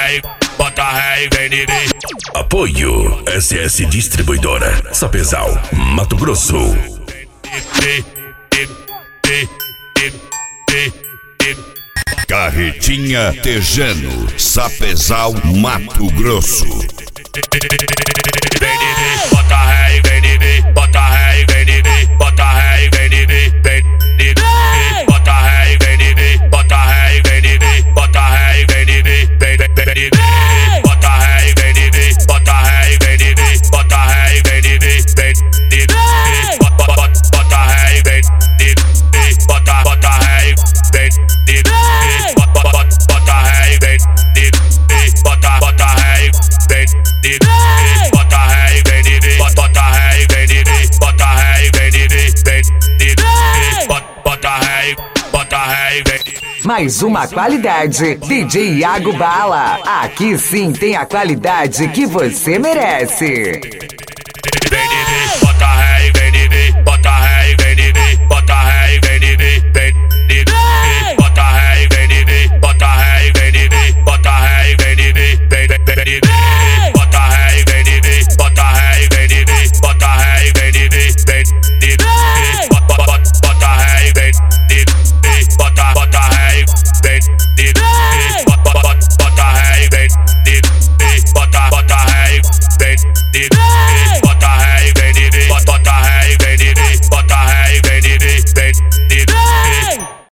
ré e vem de mim. Apoio SS Distribuidora, Sapezal, Mato Grosso. Carretinha Tejano, Sapezal, Mato Grosso. Vem de mim, bota ré e vem de mim, bota ré e vem de mim, bota ré e vem de mim, vem de mim, bota ré e vem de mim, bota ré e vem de mim, bota ré e vem de mim, vem de mim, bota ré e vem de mim, bota ré e vem de mim, bota ré e vem de mim, vem de mim, bota ré e vem de mim, bota ré e vem de mim, bota ré e vem de mim, bota ré e vem de mim. Bota ré e vem de mim, bota ré e vem de mim, bota ré e vem de mim, vem de mim, bota ré e vem de mim. Mais uma qualidade, DJ Iago Bala. Aqui sim tem a qualidade que você merece. Vem de